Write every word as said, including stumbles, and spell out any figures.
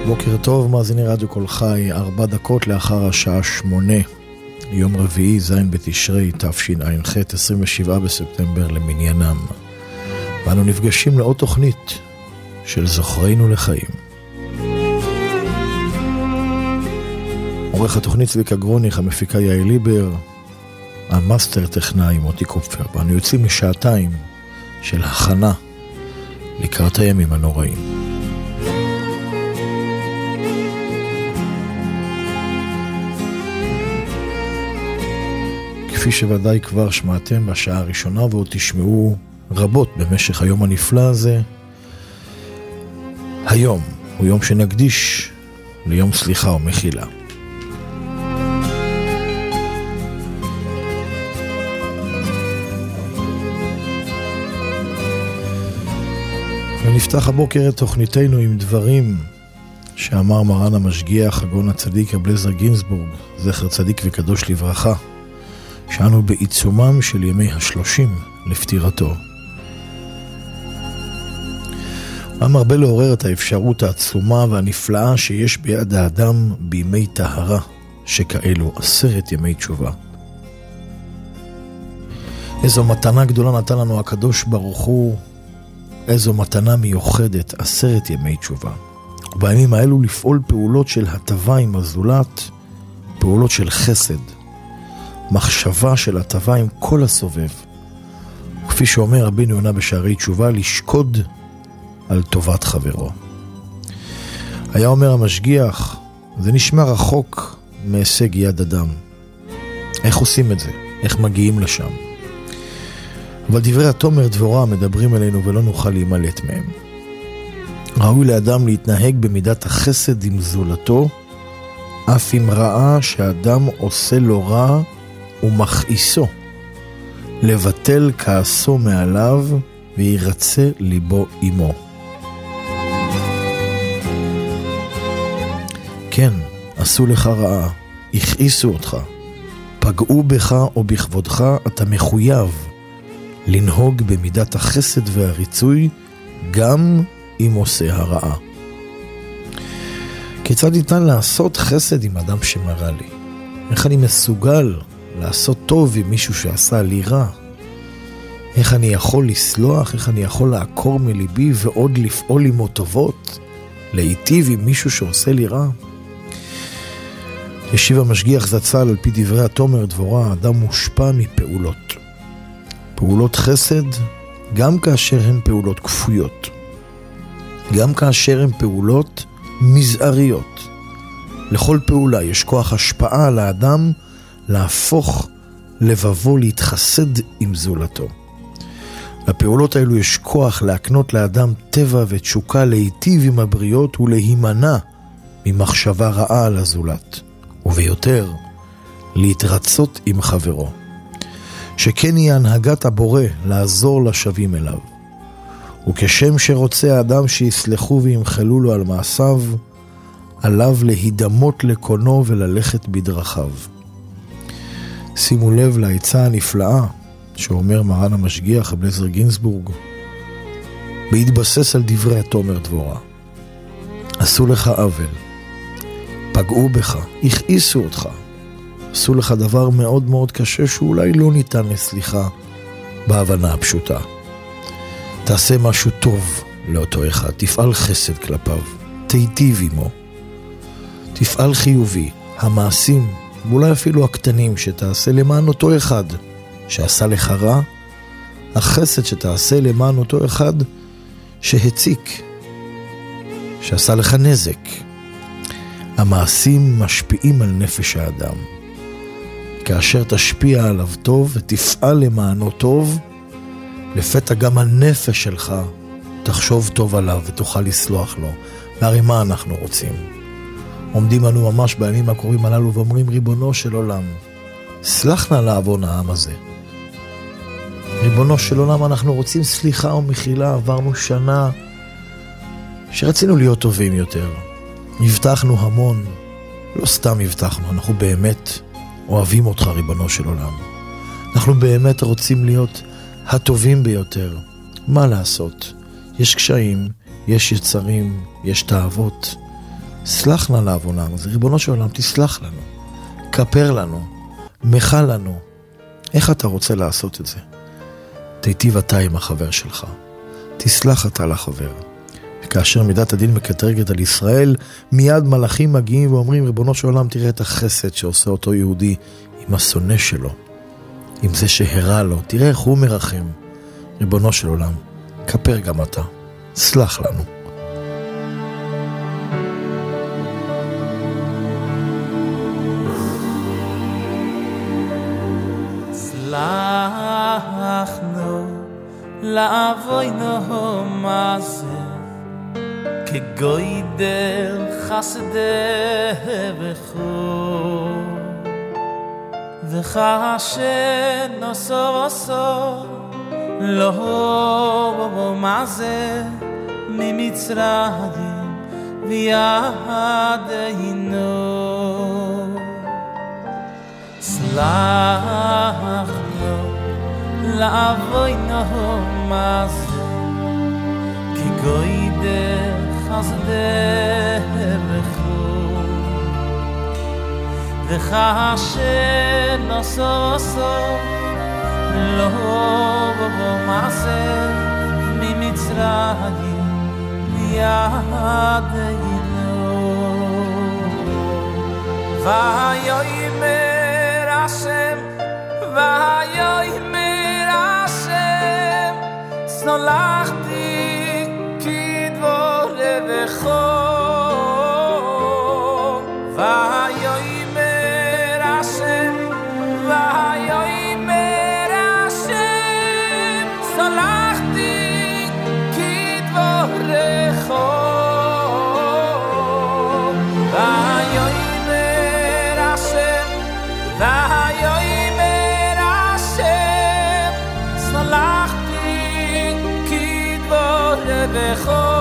בוקר טוב, מאזיני רדיו כל חי, ארבע דקות לאחר השעה שמונה, יום רביעי, זין בתשרי, תשע"ח, עשרים ושבעה בספטמבר למניינם. ואנו נפגשים לעוד תוכנית של זוכרינו לחיים. עורך התוכנית צביקה גרוניך, המפיקה יעל ליבר, המאסטר טכנאי מוטי קופפר. ואנו יוצאים משעתיים של הכנה לקראת הימים הנוראים. כפי שוודאי כבר שמעתם בשעה הראשונה ועוד תשמעו רבות במשך היום הנפלא הזה, היום הוא יום שנקדיש ליום סליחה ומחילה. ונפתח הבוקר את תוכניתנו עם דברים שאמר מרן המשגיח הגאון הצדיק רב אליעזר גינזבורג, זכר צדיק וקדוש לברכה, שאנו בעיצומם של ימי השלושים לפטירתו. הוא מרבה לעורר את האפשרות העצומה והנפלאה שיש ביד האדם בימי טהרה שכאלו עשרת ימי תשובה. איזו מתנה גדולה נתן לנו הקדוש ברוך הוא, איזו מתנה מיוחדת, עשרת ימי תשובה. ובימים האלו לפעול פעולות של הטבה עם הזולת, פעולות של חסד, מחשבה של הטבה עם כל הסובב. כפי שאומר רבינו יונה בשערי תשובה, לשקוד על טובת חברו. היה אומר המשגיח, זה נשמע רחוק מהישג יד אדם. איך עושים את זה? איך מגיעים לשם? אבל דברי התומר דבורה מדברים אלינו ולא נוכל להימלט מהם. ראוי לאדם להתנהג במידת החסד עם זולתו, אף אם ראה שאדם עושה לו רע ומכעיסו, לבטל כעסו מעליו וירצה ליבו עמו. כן, עשו לך רעה, הכעיסו אותך, פגעו בך או בכבודך, אתה מחויב לנהוג במידת החסד והריצוי גם אם עושה הרעה. כיצד ניתן לעשות חסד עם אדם שמרע לי? איך אני מסוגל לעשות טוב עם מישהו שעשה לי רע? איך אני יכול לסלוח? איך אני יכול לעקור מליבי ועוד לפעול עמו טובות? להיטיב עם מישהו שעושה לי רע? ישיב המשגיח זצ"ל על פי דברי התומר דבורה, אדם מושפע מפעולות. פעולות חסד, גם כאשר הן פעולות כפויות. גם כאשר הן פעולות מזעריות. לכל פעולה יש כוח השפעה על האדם להפוך לבבו להתחסד עם זולתו. לפעולות האלו יש כוח להקנות לאדם טבע ותשוקה להיטיב עם הבריות ולהימנע ממחשבה רעה על הזולת, וביותר להתרצות עם חברו. שכן היא הנהגת הבורא לעזור לשווים אליו. וכשם שרוצה האדם שיסלחו וימחלו לו על מעשיו, עליו להידמות לקונו וללכת בדרכיו. שימו לב לעצה הנפלאה שאומר מרן המשגיח רב אליעזר גינזבורג, בהתבסס על דברי התומר דבורה. עשו לך עוול, פגעו בך, הכעיסו אותך, עשו לך דבר מאוד מאוד קשה שאולי לא ניתן לסליחה בהבנה הפשוטה. תעשה משהו טוב לאותו אחד, תפעל חסד כלפיו, תיטיב עמו, תפעל חיובי. המעשים, ואולי אפילו הקטנים שתעשה למען אותו אחד שעשה לך רע, החסד שתעשה למען אותו אחד שהציק, שעשה לך נזק. המעשים משפיעים על נפש האדם. כאשר תשפיע עליו טוב ותפעל למענו טוב, לפתע גם הנפש שלך תחשוב טוב עליו ותוכל לסלוח לו. והרי מה אנחנו רוצים? עומדים אנו ממש בימים הקרובים הללו ואומרים, ריבונו של עולם, סלח נא לעוון העם הזה. ריבונו של עולם, אנחנו רוצים סליחה ומחילה, עברנו שנה שרצינו להיות טובים יותר. הבטחנו המון, לא סתם הבטחנו, אנחנו באמת אוהבים אותך ריבונו של עולם. אנחנו באמת רוצים להיות הטובים ביותר. מה לעשות? יש קשיים, יש יצרים, יש תאוות. סלח נא לעוונם. אז ריבונו של עולם, תסלח לנו, כפר לנו, מחל לנו. איך אתה רוצה לעשות את זה? תיטיב אתה עם החבר שלך, תסלח אתה לחבר. וכאשר מידת הדין מקטרגת על ישראל, מיד מלאכים מגיעים ואומרים, ריבונו של עולם, תראה את החסד שעושה אותו יהודי עם השונא שלו, עם זה שהרע לו, תראה איך הוא מרחם. ריבונו של עולם, כפר גם אתה, סלח לנו. סלחנו לעווינו מעשה כגודל חסדך וכאשר נוסו עשו לא מעשה ממצרים וידינו. סלחנו לעווינו מעשה כגודל חסדך וכאשר נוסו עשו לא מעשה ממצרים וידינו. ויאמר השם ויאמר השם סלחתי כדברך. ויאמר השם ויאמר השם סלחתי כדברך. ויאמר השם ויאמר השם סלחתי כדברך.